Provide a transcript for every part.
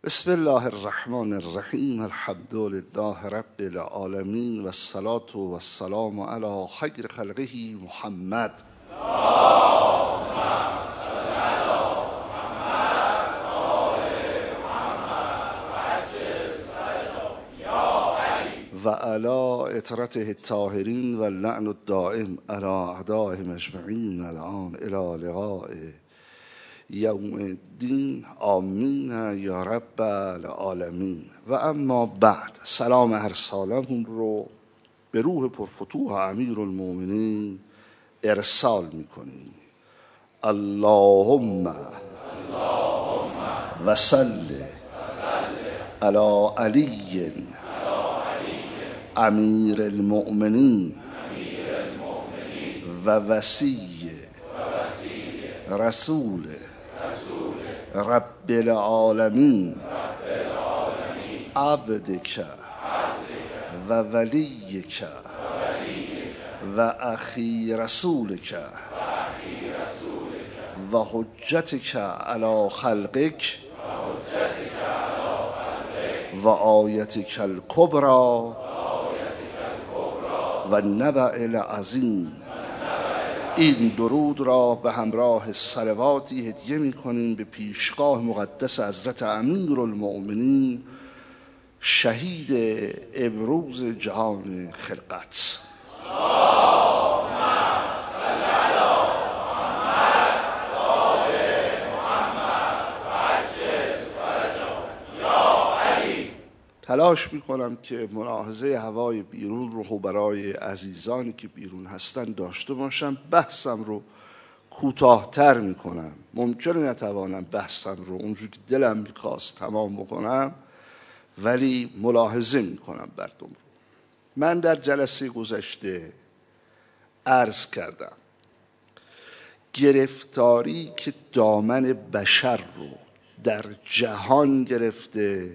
بسم الله الرحمن الرحیم. الحمد لله رب العالمین و الصلاة و السلام علی خیر خلقه محمد. و علی اطرته الطاهرین و اللعن الدائم علی اعدائهم اجمعین الان الی لقاء یوم الدین. آمین یا رب العالمین. و اما بعد، سلام هر سالمون رو به روح پرفتوح امیر المؤمنین ارسال میکنیم. اللهم و صل علی علی امیر المؤمنین و وصی رسول رب العالمین عبدک و ولیک و اخی رسولک و حجتک علی خلقک و آیتک الکبری و نبأ العظیم. این درود را به همراه صلواتی هدیه می کنیم به پیشگاه مقدس حضرت امیر المؤمنین شهید امروز جهان خلقت. تلاش میکنم که ملاحظه هوای بیرون رو برای عزیزانی که بیرون هستن داشته باشم. بحثم رو کوتاه‌تر میکنم. ممکنه نتوانم بحثم رو اونجور که دلم میخواست تمام بکنم، ولی ملاحظه میکنم مردم رو. من در جلسه گذشته عرض کردم گرفتاری که دامن بشر رو در جهان گرفته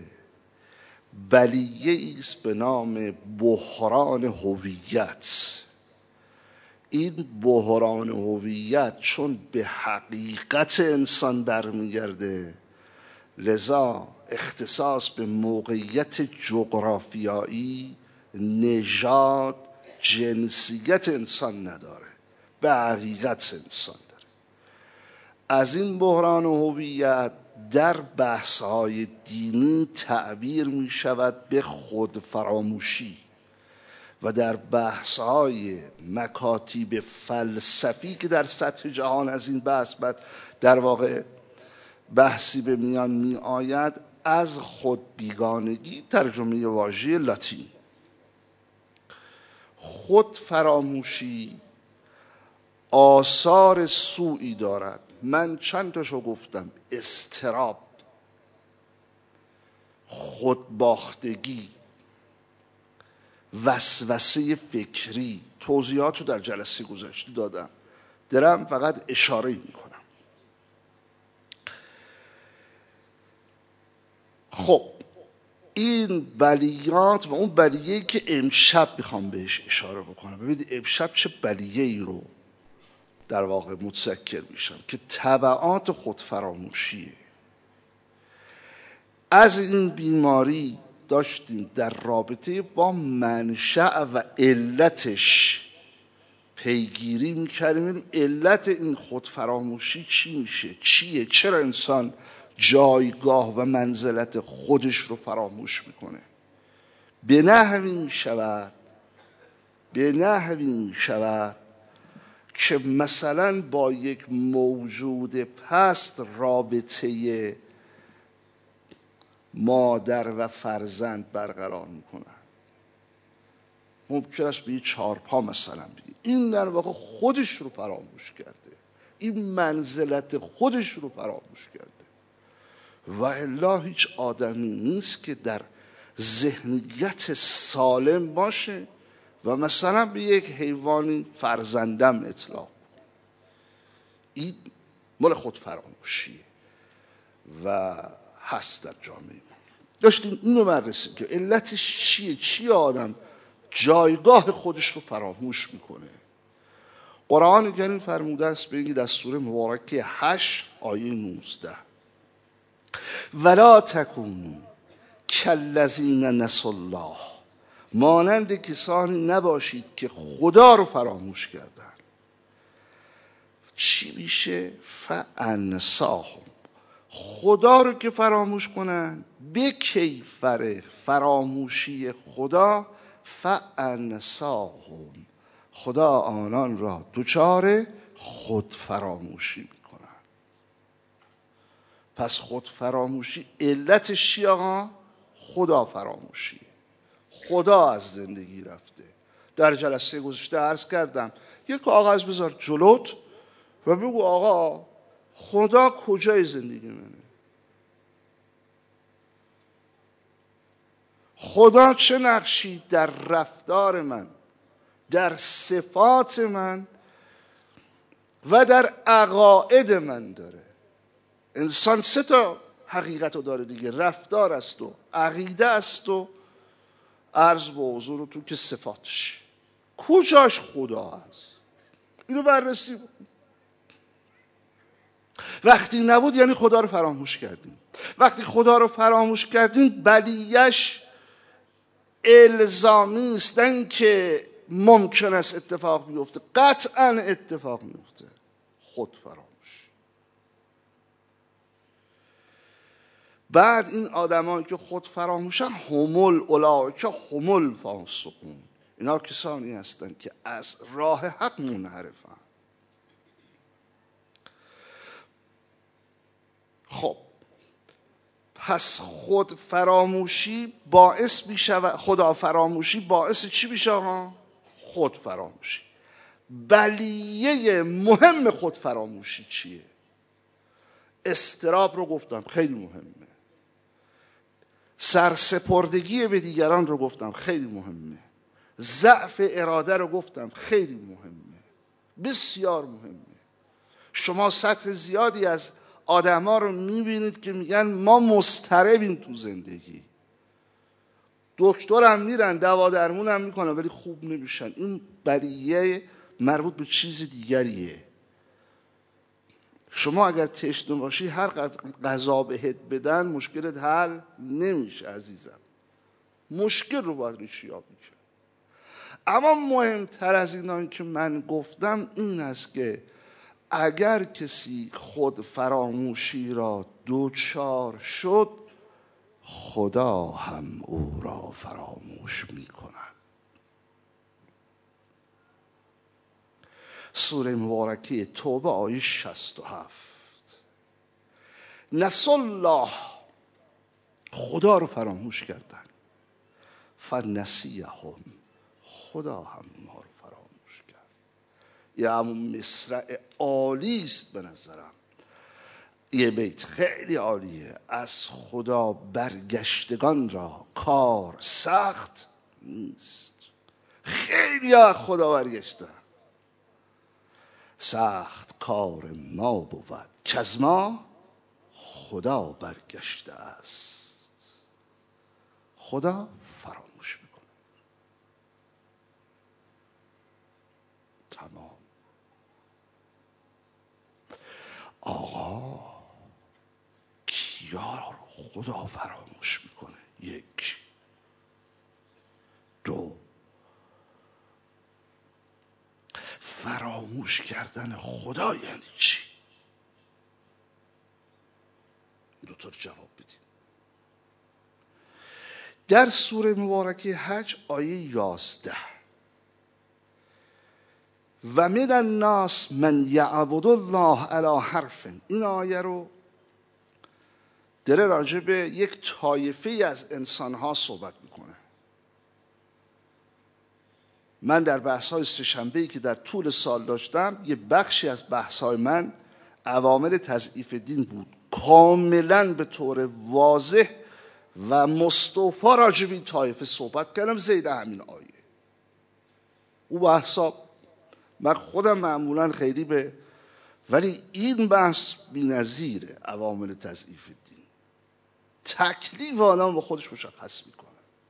بلیه ایست به نام بحران هویت. این بحران هویت چون به حقیقت انسان برمیگرده، لذا اختصاص به موقعیت جغرافیایی، نژاد، جنسیت انسان نداره، به حقیقت انسان داره. از این بحران هویت در بحث‌های دینی تعبیر می شود به خودفراموشی و در بحث‌های مکاتیب فلسفی که در سطح جهان از این بحث در واقع بحثی به میان می آید، از خود بیگانگی، ترجمه واژه لاتین. خودفراموشی آثار سوئی دارد. من چند تاشو گفتم: اضطراب، خودباختگی، وسوسه فکری. توضیحاتو در جلسه گذشته دادم، دارم فقط اشاره میکنم. خب این بلیات و اون بلیه‌ای که امشب میخوام بهش اشاره بکنم. ببینید امشب چه بلیه‌ای رو در واقع متذکر میشم که تبعات خودفراموشیه. از این بیماری داشتیم در رابطه با منشأ و علتش پیگیری میکردیم. علت این خودفراموشی چی میشه؟ چیه؟ چرا انسان جایگاه و منزلت خودش رو فراموش میکنه؟ به نحوی میشود که مثلا با یک موجود پست رابطه مادر و فرزند برقرار میکنن. ممکن است به یه چارپا مثلا بگید. این در واقع خودش رو فراموش کرده، این منزلت خودش رو فراموش کرده. و الا هیچ آدمی نیست که در ذهنیت سالم باشه و مثلا به یک حیوانی فرزندم اطلاق. این مال خود فراموشیه و هست در جامعه ما. داشتیم اینو بررسی که علتش چیه آدم جایگاه خودش رو فراموش میکنه. قرآن کریم فرموده است، بگید از سوره مبارکه 8 آیه 19: ولا تکونوا کالذین نسوا الله، مانند کسانی نباشید که خدا رو فراموش کردن. چی میشه؟ فانساهم، خدا رو که فراموش کنن، به کیفر فراموشی خدا، فانساهم، خدا آنان را دچار خود فراموشی میکنن. پس خود فراموشی علتش چیه آقا؟ خدا فراموشی، خدا از زندگی رفته. در جلسه گذشته عرض کردم یه کاغذ بذار جلوت و بگو آقا خدا کجای زندگی منه؟ خدا چه نقشی در رفتار من، در صفات من و در عقاید من داره؟ انسان 3 حقیقت رو داره دیگه، رفتار است و عقیده است و عرض به حضور تو که صفاتش. کجاش خدا هست؟ اینو بررسی بکن. وقتی نبود یعنی خدا رو فراموش کردیم. وقتی خدا رو فراموش کردیم بلیش الزامی است، نه اینکه ممکن است اتفاق بیفته، قطعا اتفاق میفته. خود فراموش. بعد این آدمایی که خود فراموشن، همول اولئک هم الفاسقون، اینا کسانی هستند که از راه حق منحرفن. خب پس خود فراموشی باعث میشه، خدا فراموشی باعث چی میشه؟ خود فراموشی. بلیه مهم خود فراموشی چیه؟ اضطراب رو گفتم خیلی مهمه، سرسپردگی به دیگران رو گفتم خیلی مهمه، ضعف اراده رو گفتم خیلی مهمه، بسیار مهمه. شما سطح زیادی از آدما رو میبینید که میگن ما مضطربیم تو زندگی، دکتر هم میرن، دوا درمون هم میکنن ولی خوب نمیشن. این بلیه مربوط به چیز دیگریه. شما اگر تشنه باشی هر غذا بهت بدن مشکلت حل نمیشه عزیزم، مشکل رو باید ریشیابی کرد. اما مهمتر از اینان که من گفتم این است که اگر کسی خود فراموشی را دچار شد، خدا هم او را فراموش می کند. سوره مبارکه توبه آیه 67. نسوا الله، خدا رو فراموش کردن، فنسیهم، خدا هم ما رو فراموش کرد. یه همون مصرع عالی است به نظرم، یه بیت خیلی عالیه. از خدا برگشتگان را کار سخت نیست. خیلی از خدا برگشتن، سخت کار ما بود که از ما خدا برگشته است. خدا فراموش میکنه. تمام. آقا کیا رو خدا فراموش میکنه؟ 1 2 فراموش کردن خدا یعنی چی؟ این 2 تا رو جواب بدیم. در سوره مبارکه حج آیه 11 و من الناس من یعبد الله علی حرف، این آیه رو داره راجع به یک طایفه از انسانها صحبت میکنه. من در بحث‌های سه‌شنبه‌ای که در طول سال داشتم، یه بخشی از بحث‌های من عوامل تضعیف دین بود، کاملا به طور واضح و مستوفی راجع به این طایفه صحبت کردم زید همین آیه. او بحثا من خودم معمولا خیلی ولی این بحث بی‌نظیره. عوامل تضعیف دین، تکلیف آدم با خودش مشخص میکنه.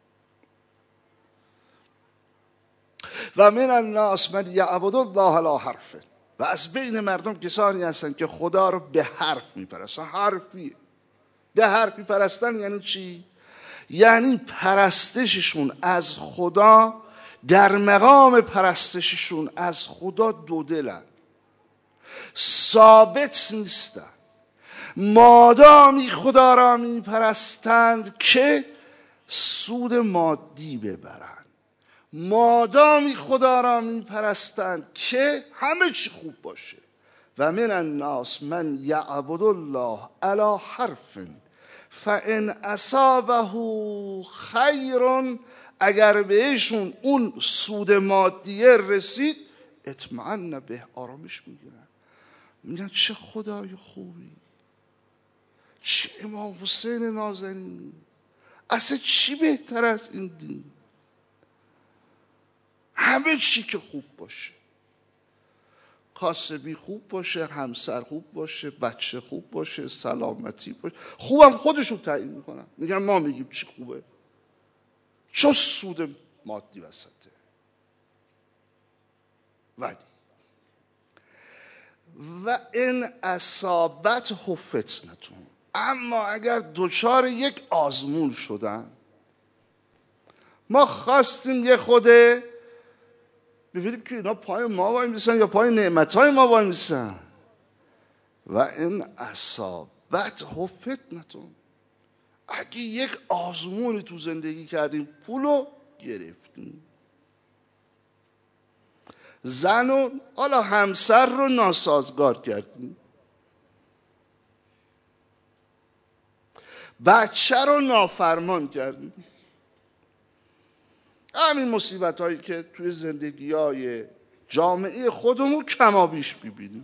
و من الناس من یعبد الله علی حرف، و از بین مردم کسانی هستند که خدا رو به حرف میپرستن. حرفیه، به حرفی پرستن یعنی چی؟ یعنی پرستششون از خدا در مقام پرستششون از خدا دو دلن، ثابت نیستن. مادامی خدا را می پرستند که سود مادی ببرند، مادامی خدا را می پرستند که همه چی خوب باشه. و من الناس من یعبد الله علی حرف فان اصابه خیر، اگر بهشون اون سود مادیه رسید اطمئن به، آرامش میگیرن، میگن چه خدای خوبی، چه امام حسین نازنینی، اصلا چی بهتر از این دین؟ همه چی که خوب باشه، کاسبی خوب باشه، همسر خوب باشه، بچه خوب باشه، سلامتی باشه، خوبم خودشون تعیین میکنن، میگن ما میگیم چی خوبه، چه سود مادی وسطه. ولی و این اصابته فتنتون، اما اگر دوچار یک آزمون شدن، ما خواستیم یه خوده ببینیم که اینا پای ما وای میسن یا پای نعمتهای ما وای میسن. و این اصابته فتنتون، اگه یک آزمونی تو زندگی کردیم، پولو گرفتیم، زن و حالا همسر رو ناسازگار کردیم، بچه رو نافرمان کردیم، همین مصیبت هایی که توی زندگی های جامعه خودمون کمابیش ببینیم.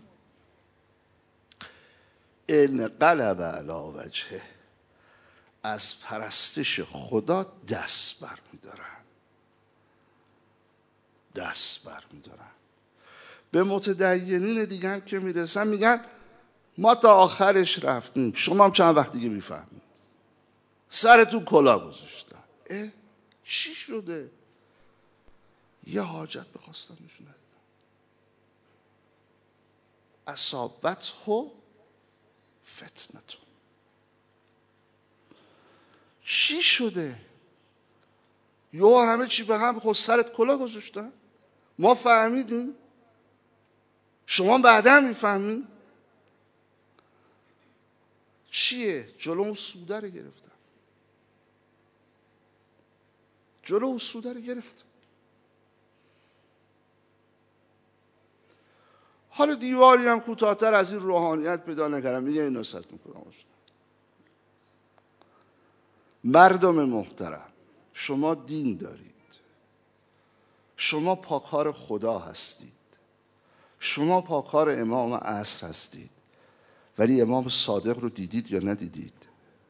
این قلب علی وجهه، از پرستش خدا دست بر می‌دارن، دست بر می‌دارن. به متدینین دیگه هم که میرسن میگن ما تا آخرش رفتیم، شما هم چند وقت دیگه میفهمید، سرتون کلاه گذاشتن. چی شده؟ یه حاجت بخواستم نشون ندیدم. اصابته فتنتون، چی شده؟ یو همه چی به هم خود، سرت کلاه گذاشتن، ما فهمیدیم، شما بعدا میفهمید چیه؟ جلو اون سوده رو گرفتن، جلو اون سوده رو گرفت. حالا دیواری هم کوتاه‌تر از این روحانیت پیدا نکردم، میگه این نصیحتتون کنم. مردم محترم، شما دین دارید، شما پاکار خدا هستید، شما پاکار امام عصر هستید، ولی امام صادق رو دیدید یا ندیدید؟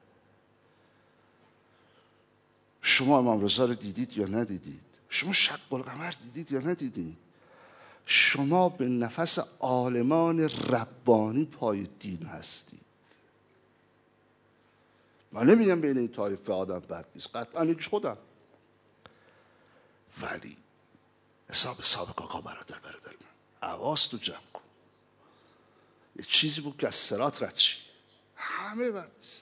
شما امام رضا رو دیدید یا ندیدید؟ شما شق القمر دیدید یا ندیدید؟ شما به نفس عالمان ربانی پای دین هستید. من نمیگم بین این طایفه آدم بد نیست، قطعا یکیش خودم، ولی حساب کاکا برادر من، حواس تو جمع کن. یه چیزی بود که از صراط رد شی، همه بد نیست.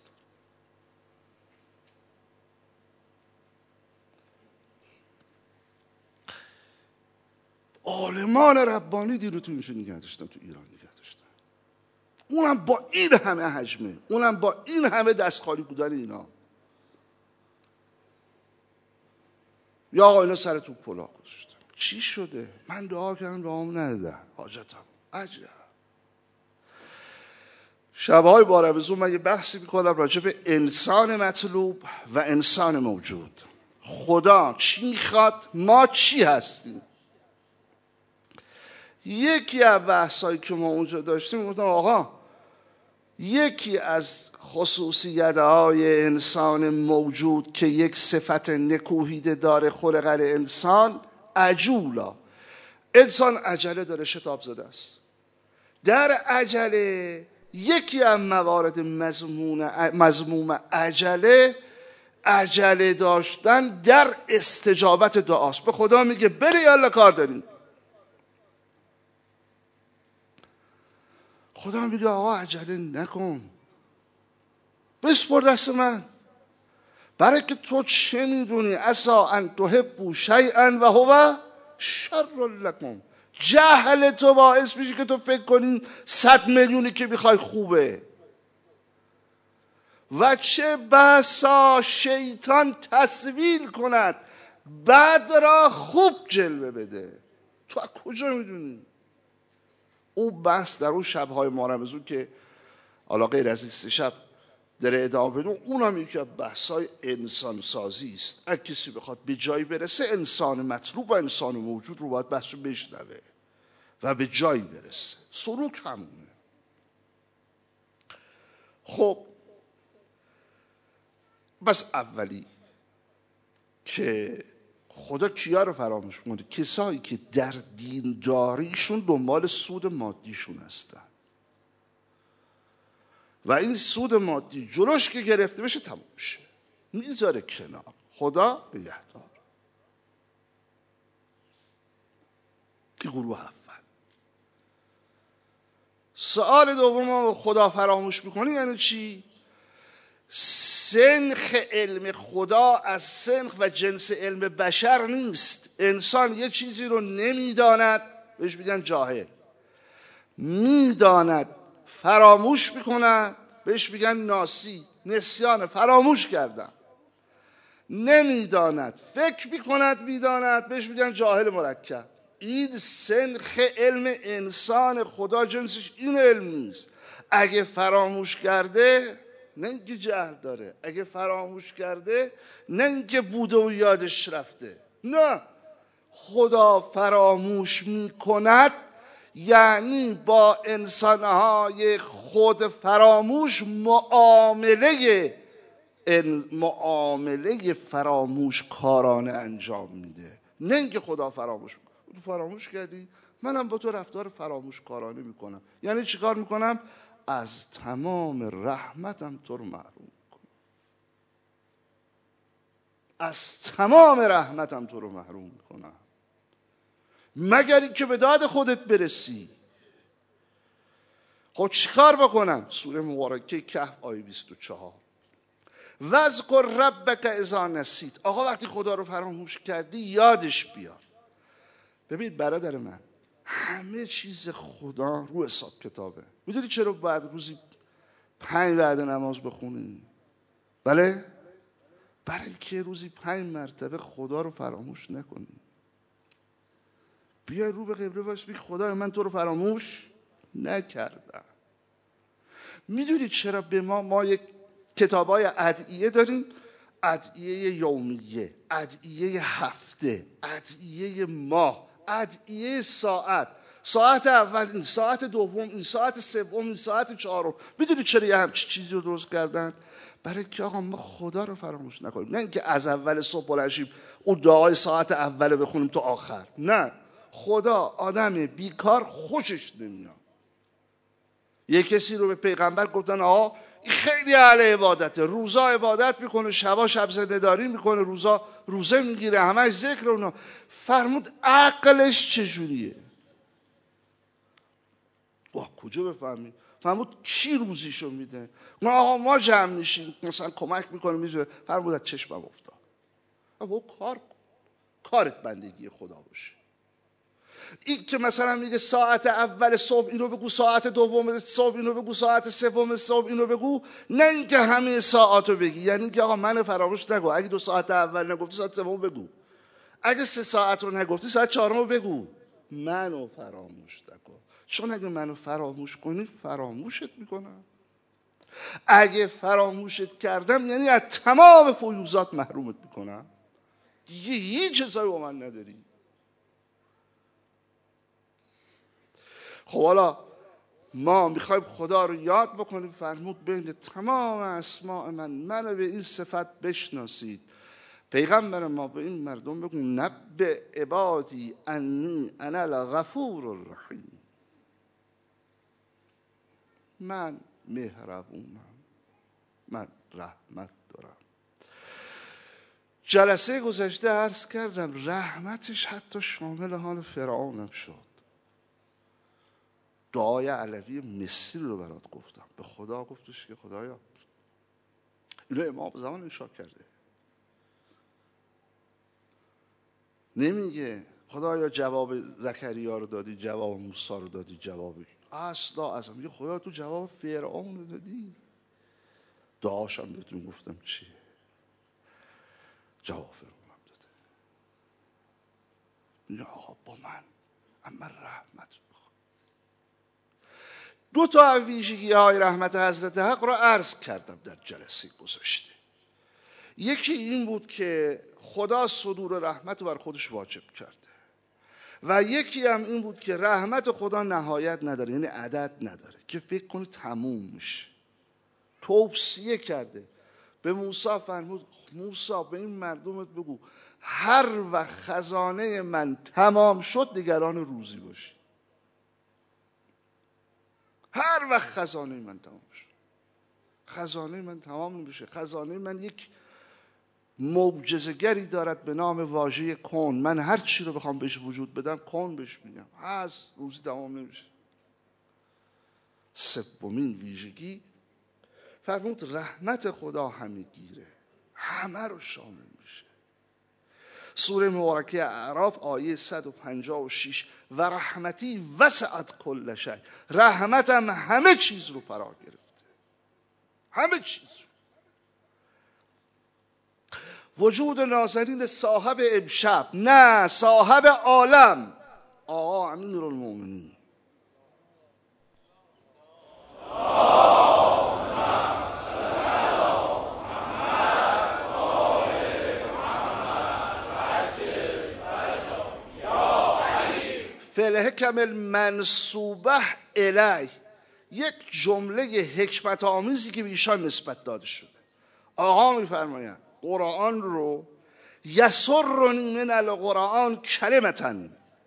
عالمان ربانی دین رو تو اینجا نگه داشتن، تو ایران نگه داشتن، اونم با این همه حجمه، اونم با این همه دست خالی بودن اینا. یا آقا اینا سرتون کلاه گذاشتن، چی شده؟ من دعا کردم دعامو ندادن، حاجتم عجب. شبهای با رمضان من یه بحثی میکنم راجع به انسان مطلوب و انسان موجود. خدا چی میخواد؟ ما چی هستیم؟ یکی از بحثایی که ما اونجا داشتیم گفتم آقا یکی از خصوصیت‌های انسان موجود که یک صفت نکوهیده داره، خلق الانسان عجولا، انسان عجله داره، شتاب زده است. در عجله یکی از موارد مذموم عجله داشتن در استجابت دعاست. به خدا میگه بله یالا کار داریم، خدا میگه آقا عجله نکن، بسپر دست من، برای که تو چه میدونی عسا ان تحبوا شیئا و هو شر لکم. جهل تو باعث میشه که تو فکر کنی 100 میلیونی که میخوای خوبه، و چه بسا شیطان تسویل کند بد را خوب جلوه بده. تو از کجا میدونی؟ او بحث در اون شبهای ماه رمضان که حالا غیر از این 3 شب در ادامه بدون، اونم یکی از بحث‌های انسان سازی است. اگه کسی بخواد به جایی برسه، انسان مطلوب و انسان موجود رو باید بحث رو بشنوه و به جایی برسه. سلوک همونه. خب بس اولی که خدا کیا رو فراموش میکنه؟ کسایی که در دینداریشون دنبال سود مادیشون هستن و این سود مادی جلوش که گرفته بشه تموم شه، میذاره کنار. خدا نگهدار. این گروه اول. سوال دوم، خدا فراموش میکنه یعنی چی؟ سنخ علم خدا از سنخ و جنس علم بشر نیست. انسان یه چیزی رو نمیداند بهش میگن جاهل، میداند فراموش میکند بهش میگن ناسی. نسیان، فراموش کردن. نمیداند فکر میکند میداند بهش میگن جاهل مرکب. این سنخ علم انسان. خدا جنسش این علم نیست. اگه فراموش کرده نه اینکه جهل داره، اگه فراموش کرده نه اینکه بوده و یادش رفته، نه، خدا فراموش میکند یعنی با انسانهای خود فراموش معامله فراموش کارانه انجام میده. نه اینکه خدا فراموش میکنه. تو فراموش کردی، منم با تو رفتار فراموش کارانه میکنم. یعنی چی کار میکنم؟ از تمام رحمتم تو رو محروم میکنم. از تمام رحمتم تو رو محروم میکنم، مگر اینکه به داد خودت برسی. خب چیکار بکنم؟ سوره مبارکه کهف آیه 24. واذکر ربک اذا نسیت. آقا وقتی خدا رو فراموش کردی یادش بیار. ببین برادر من، همه چیز خدا رو حساب کتابه. میدونی چرا باید روزی 5 وعده نماز بخونی؟ بله؟ برای اینکه روزی 5 مرتبه خدا رو فراموش نکنی. بیای رو به قبله باش بگی خدا من تو رو فراموش نکردم. میدونی چرا به ما یک کتابای ادعیه داریم؟ ادعیه یومیه، ادعیه هفته، ادعیه ماه، ادعیه ساعت. ساعت اول این، ساعت دوم این، ساعت سوم این، ساعت چهارم. میدونی چرا یه همچین چیزی رو درست کردن؟ برای که آقا ما خدا رو فراموش نکنیم. نه اینکه از اول صبح بلند شیم اون دعای ساعت اول بخونیم تا آخر. نه، خدا آدم بیکار خوشش نمیاد. یه کسی رو به پیغمبر گفتن آقا این خیلی اهل عبادته، روزا عبادت میکنه، شبا شب زنده‌داری میکنه، روزا روزه میگیره، همش ذکر اونا. فرمود عقلش چجوریه؟ کجا بفهمیم؟ فرمود کی روزیشو میده؟ ما جمع میشیم مثلا کمک میکنه میزه. فرمود از چشمم افتاد. کارت بندگی خدا باشه. این که مثلا میگه ساعت اول صبح اینو بگو، ساعت دوم صبح اینو بگو، ساعت سوم صبح اینو بگو، نه اینکه همه ساعاتو بگی. یعنی که آقا من فراموش نگو. اگه 2 ساعت اول نگفتی ساعت سوم بگو. اگه 3 ساعت رو نگفتی ساعت 4 رو بگو. منو فراموش نکن، چون اگه منو فراموش کنی فراموشت میکنم. اگه فراموشت کردم یعنی از تمام فیوزات محرومت میکنم. دیگه هیچ چیزایی با من نداری. خب حالا ما میخوایم خدا رو یاد بکنیم. فرمود بین تمام اسماء منو به این صفت بشناسید. پیغمبر ما به این مردم بگو نبئ عبادی انی انا الغفور الرحیم. من مهربونم، من رحمت دارم. جلسه گذشته عرض کردم رحمتش حتی شامل حال فرعونم شد. دعای علوی مصری رو برات گفتم. به خدا گفتش که خدایا اینو امام زمان انشاء کرده. نمیگه خدایا جواب زکریا رو دادی، جواب موسی رو دادی، جواب اصلا میگه خدا تو جواب فرعون رو دادی. دعاشم بهتون گفتم چیه، جواب فرعونم داده. میگه آقا با من اما رحمت بخواه. دو تا ویژگی های رحمت حضرت حق رو عرض کردم در جلسه گذشته. یکی این بود که خدا صدور رحمت رو بر خودش واجب کرده و یکی هم این بود که رحمت خدا نهایت نداره، یعنی عدد نداره که فکر کنی تموم میشه. توصیه کرده به موسی، فرمود موسی به این مردمت بگو هر وقت خزانه من تمام شد نگران روزی باشی. هر وقت خزانه من تمام شد. خزانه من تمام نمیشه. خزانه من یک معجزه‌گری دارد به نام واژه کن. من هر چی رو بخوام بهش وجود بدم کن بهش میگم، هست، روزی تمام نمیشه. سومین ویژگی فرمود رحمت خدا همه گیره، همه رو شامل میشه. سوره مبارکه اعراف آیه 156 و رحمتی وسعت کل شیء، رحمتم همه چیز رو فرا گرفته، همه چیز رو. وجود نازنین صاحب امشب، نه صاحب عالم، آقا امیرالمومنین فالحکم المنسوبه الیه، یک جمله حکمت آمیزی که به ایشان نسبت داده شده. آقا میفرماید قرآن رو یسرنی من القرآن کلمتا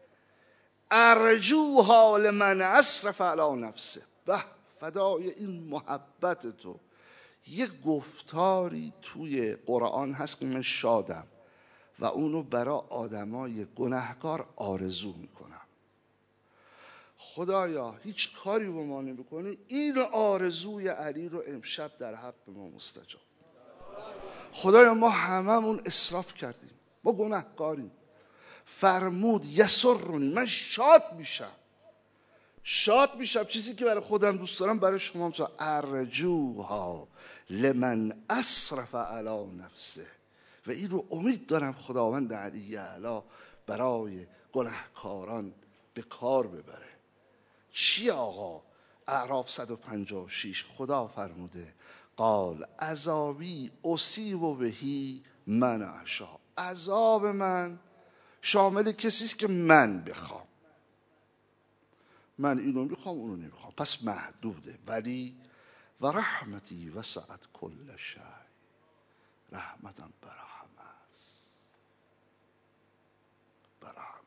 ارجوها لمن اسرف علی نفسه. به فدای این محبت تو، یک گفتاری توی قرآن هست که من شادم و اونو برای آدمای گناهکار آرزو میکنم. خدایا هیچ کاری به ما نمیکنی، این آرزوی علی رو امشب در حق ما مستجاب. خدایا ما هممون اسراف کردیم، ما گناهکاریم. فرمود یسرنی، من شاد میشم چیزی که برای خودم دوست دارم برای شما هم. ارجوها لمن اسرف علی نفسه، و این رو امید دارم خداوند علی اعلی برای گناهکاران به کار ببره. چی آقا؟ اعراف 156 خدا فرموده قال عذابی اصیب بهی من اشاء، عذاب من شامل کسیست که من بخوام. من اینو میخوام اونو نمیخوام، پس محدوده. ولی و رحمتی وسعت کل شیء، رحمتم برای همه است، برای همه.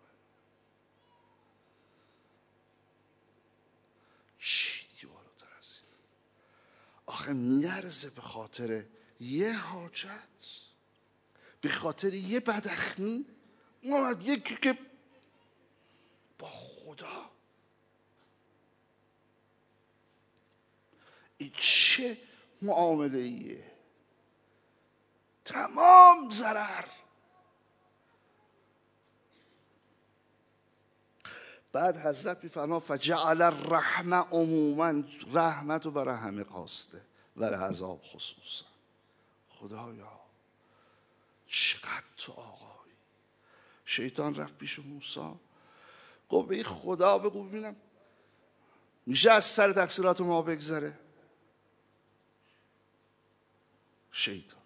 چی دیگه بالاتر از این؟ آخه میارزه به خاطر یه حاجت، به خاطر یه بداخلاقی اومد یکی که با خدا این چه معامله ایه؟ تمام ضرر. بعد حضرت میفرما فجعل الرحمه عموما، رحمت رو برای همه خواسته برای عذاب خصوصا. خدایا چقدر تو آقایی. شیطان رفت پیش موسی گفت به خدا بگو ببینم میشه از سر تقصیرات ما بگذره. شیطان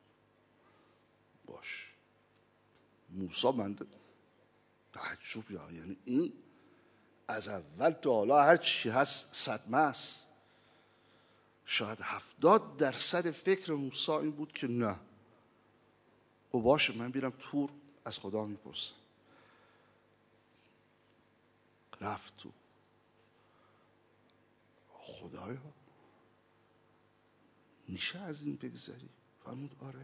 باش موسی بنده تعجب، یعنی این از اول تا حالا هر چی هست صدمه است. شاید 70% فکر موسی این بود که نه و باشه من بیرم تور از خدا میپرسم. رفت تو، خدایا میشه از این بگذری؟ فرمود آره.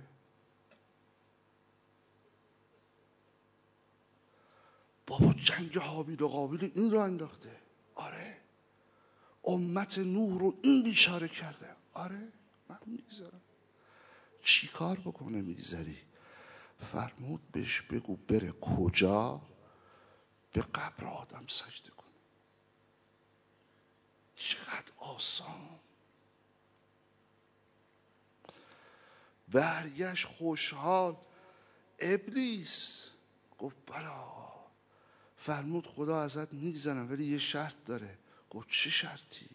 بابا جنگ حابیل و قابیل این رو انداخته، آره. امت نوح رو این بیچاره کرده، آره من میگذارم. چی کار بکنه میگذری؟ فرمود بهش بگو بره کجا؟ به قبر آدم سجده کن. چقدر آسان. برگشت خوشحال. ابلیس گفت بلا. فرمود خدا ازت میگذرم ولی یه شرط داره. گفت چه شرطی؟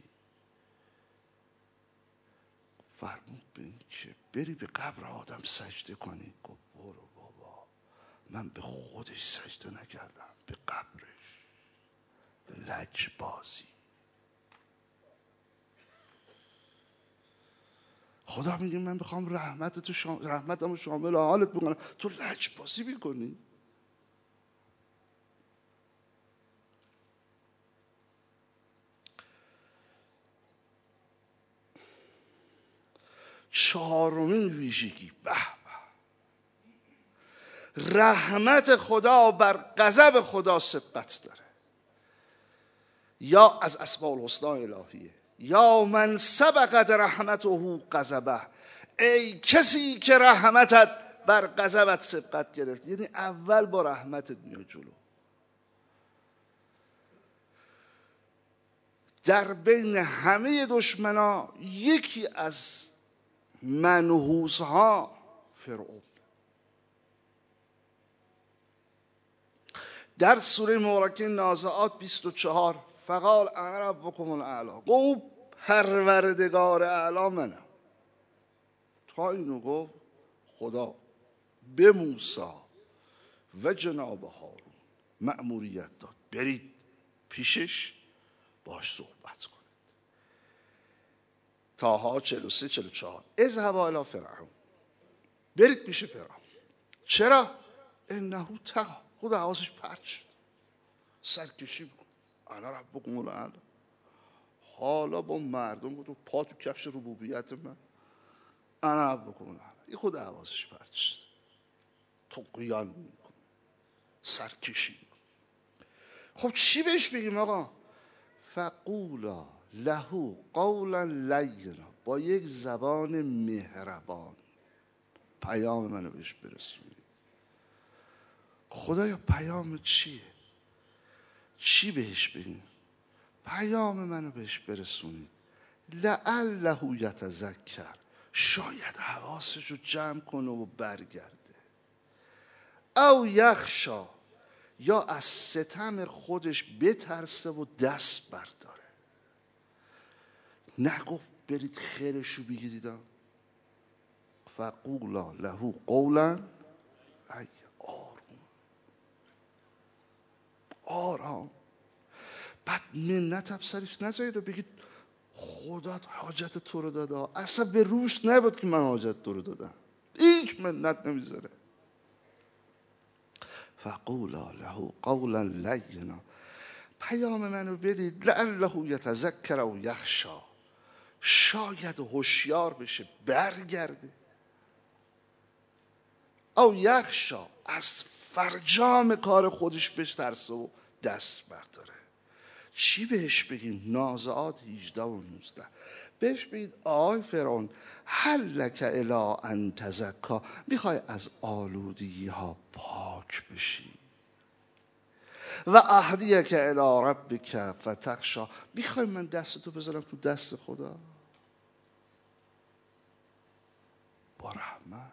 فرمود به این که بری به قبر آدم سجده کنی. گفت برو بابا، من به خودش سجده نکردم، به قبرش. لجبازی. خدا میگه من بخوام رحمتمو شامل حالت بکنم، تو لجبازی میکنی. چهارمین ویژگی، به رحمت خدا بر غضب خدا سبقت داره. یا از اسماء الحسنی الهیه، یا من سبقت رحمته غضبه، ای کسی که رحمتت بر غضبت سبقت گرفت. یعنی اول با رحمتت میاد جلو. در بین همه دشمنا یکی از منحوس ها فرعون. در سوره مبارکه نازعات 24 فقال انا ربکم الاعلی، گفت پروردگار اعلی منم. تا اینو گفت خدا به موسی و جناب هارون مأموریت داد برید پیشش باش صحبت کنید. طه 43 44 اذهبا الی فرعون، برید پیش فرعون. چرا؟ انه طغی، خود حواسش پرت شد، سرکشی بکن. انا ربکم الاعلی. حالا با مردم گفت پا تو کفش ربوبیت من، انا ربکم الاعلی. این خود حواسش پرت شد، طغیان میکن، سرکشی میکن. خب چی بهش بگیم آقا؟ فقولا له قولا لینا، با یک زبان مهربان پیام منو بهش برسونید. خدایا پیام چیه؟ چی بهش بگیم؟ پیام منو بهش برسونید. لعله یتذکر، شاید حواسش رو جمع کنه و برگرده. او یخشا، یا از ستم خودش بترسه و دست برداره. نگفت برید خیرشو بگیرید. فقولا له قولا، ای آرام. بعد منت افسرش نذارید و بگید خدا حاجت تو رو داده. اصلا به روش نبود که من حاجت تو رو دادم، هیچ منت نمیذاره. فقولا له قولا لینا، پیام منو بدید. لعله یتذکر او یخشا، شاید هوشیار بشه برگرده. او یخشا، از فرجام کار خودش بترسه و دست برداره. چی بهش بگیم؟ نازعات 18 و 19 بهش بگید آی فرعون هل لک الی ان تزکا، میخوای از آلودگی ها پاک بشی. و اهدیک الی ربک فتخشا، میخوای من دستتو بذارم تو دست خدا با رحمت.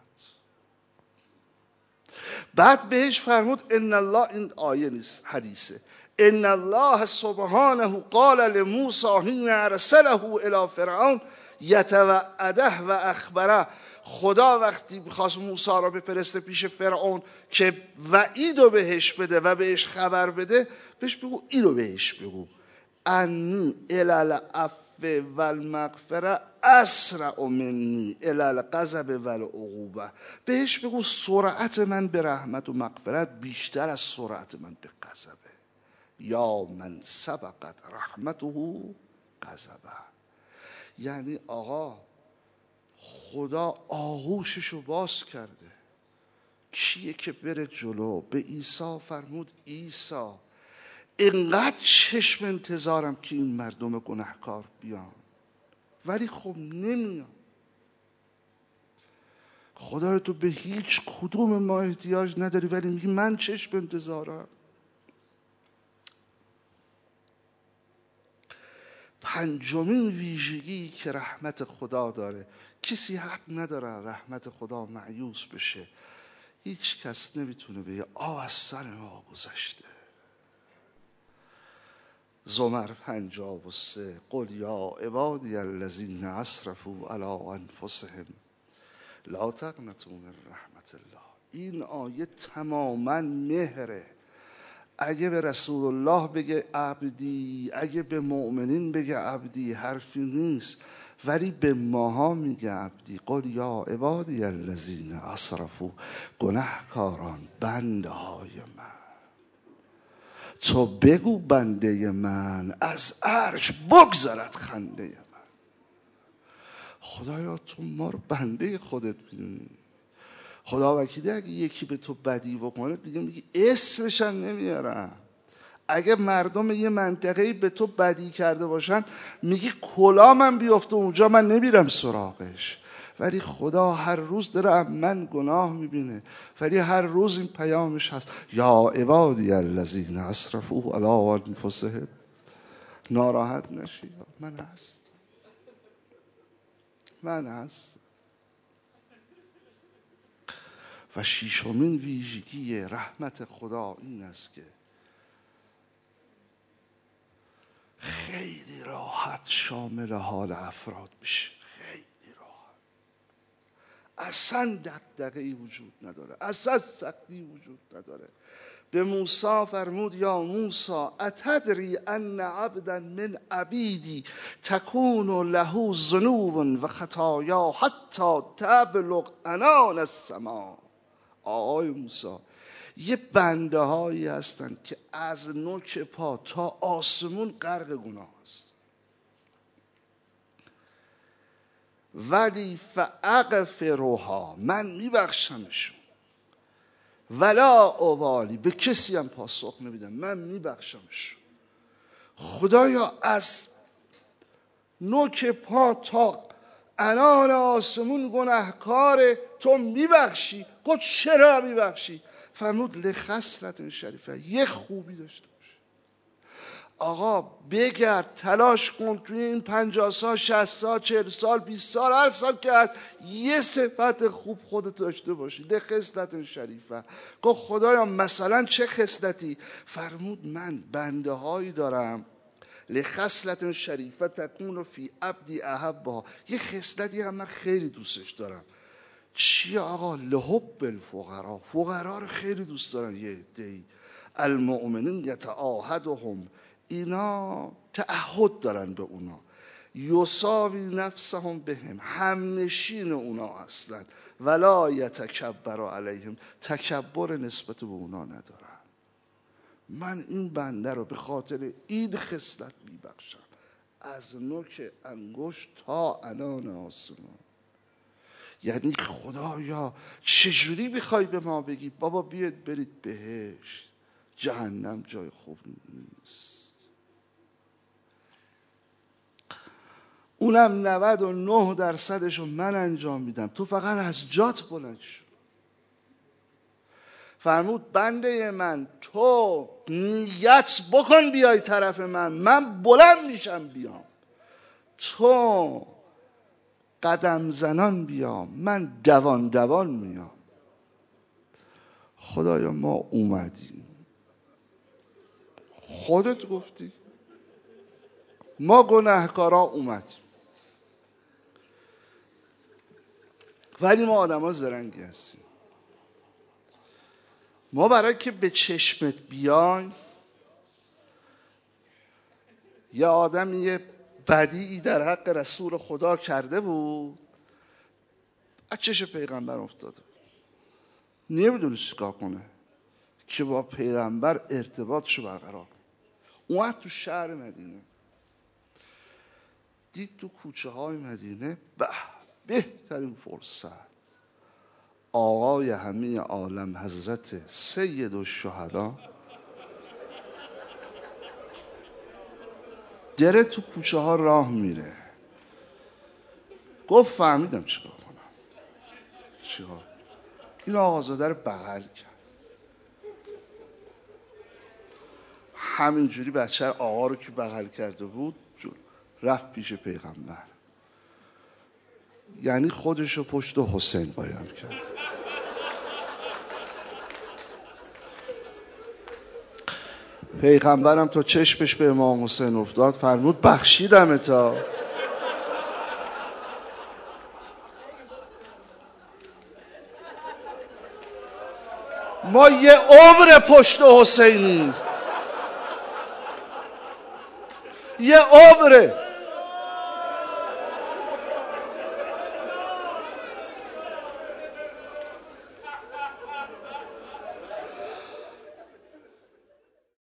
بعد بهش فرمود ان الله، این آیه نیست حدیثه، ان الله سبحانه قال لموسی حين ارسله الى فرعون یتوعده و اخبره. خدا وقتی میخواست موسی را بفرسته پیش فرعون که وعیدو بهش بده و بهش خبر بده، بهش بگو اینو بهش بگو انی الی العفو والمغفره اسرع منی الی الغضب والعقوبه. بهش بگو سرعت من به رحمت و مغفرت بیشتر از سرعت من به غضبه. یا من سبقت رحمته غضبه. یعنی آقا خدا آغوششو باز کرده. کیه که بره جلو؟ به عیسی فرمود عیسی اینقدر چشم انتظارم که این مردم گناهکار بیان، ولی خب نمیان. خدایا تو به هیچ کدوم ما احتیاج نداری، ولی میگی من چشم انتظارم. پنجمین ویژگی که رحمت خدا داره، کسی حق نداره رحمت خدا مایوس بشه. هیچ کس نمیتونه بگه آه از سر ما گذشته. زمر 53 قل یا عبادی الذین اسرفوا علی انفسهم لا تقنطوا من رحمت الله. این آیه تماما مهره. اگه به رسول الله بگه عبدی، اگه به مؤمنین بگه عبدی، حرفی نیست، ولی به ماها میگه عبدی. قل یا عبادی الذین اسرفوا، گنهکاران، بنده های من. تو بگو بنده من از عرش بگذرد خنده من. خدایا تو ما رو بنده خودت میدونی. خدا وکیلی اگه یکی به تو بدی بکنه دیگه میگی اسمش هم نمیارم. اگه مردم یه منطقه‌ای به تو بدی کرده باشن میگی کلامم بیفته اونجا، من نمیرم سراغش. ولی خدا هر روز داره من گناه میبینه، ولی هر روز این پیامش هست یا عبادی الذین اسرفوا علی انفسهم. ناراحت نشی، من هست. و ششمین ویژگی رحمت خدا این است که خیلی راحت شامل حال افراد بشه. خیلی راحت، اصلا دغدغه‌ای وجود نداره، اصلا سختی وجود نداره. به موسی فرمود یا موسی اتدری ان عبدا من عبیدی تکون له ذنوب و خطایا حتی تبلغ عنان السماء. آقای موسی، یه بنده هایی هستن که از نوک پا تا آسمون غرق گناه است، ولی فاغفرها، من میبخشمشون، ولا ابالی، به کسی هم پاسخ نمیدم، من میبخشمشون. خدایا از نوک پا تا عنان آسمون گناهکار، تو میبخشی. گفت چرا میبخشی؟ فرمود لخصلت شریفه، یه خوبی داشته باشه. آقا بگرد، تلاش کن توی این 50 سال 60 سال 40 سال 20 سال هر سال که هست یه صفت خوب خودت داشته باشی. لخصلت شریفه. گفت خدایا مثلا چه خصلتی؟ فرمود من بنده هایی دارم لخصلت شریفه تکون فی عبدی احبها، یه خصلتی هم من خیلی دوستش دارم. چیه آقا؟ لحب الفقرا، فقرا رو خیلی دوست دارن. یه عده‌ای المؤمنین یتعاهدهم، اینا تعهد دارن به اونا. یساوی نفسهم بهم، همنشین اونا هستن. ولا یتکبر علیهم، تکبر نسبت به اونا ندارن. من این بنده رو به خاطر این خصلت میبخشم، از نوک انگشت تا عنان آسمان. یعنی خدایا چجوری میخوای به ما بگی بابا بیاید برید بهشت، جهنم جای خوب نیست. اونم 99% رو من انجام میدم، تو فقط از جات بلند شو. فرمود بنده من تو نیت بکن بیای طرف من بلند میشم بیام. تو قدم زنان بیام، من دوان دوان میام. خدایا ما اومدیم، خودت گفتی ما گناهکارا اومدیم، ولی ما آدم ها زرنگی هستیم. ما برای که به چشمت بیایم، یه آدم یه بدیعی در حق رسول خدا کرده بود، از چشم پیغمبر افتاده، نمیدونه چیکار کنه که با پیغمبر ارتباطشو برقرار کنه. اومد تو شهر مدینه، دید تو کوچه های مدینه بهترین فرصت، آقای همه عالم حضرت سید الشهدا دره تو کوچه ها راه میره. گفت فهمیدم چیکار کنم. چیکار؟ این آقازاده رو بغل کرد، همینجوری بچه آقا رو که بغل کرده بود رفت پیش پیغمبر، یعنی خودش رو پشت حسین قایم کرد. پیغمبرم تا چشمش به امام حسین افتاد فرمود بخشیدمتا. ما یه عمر پشت حسینیم، یه عمره.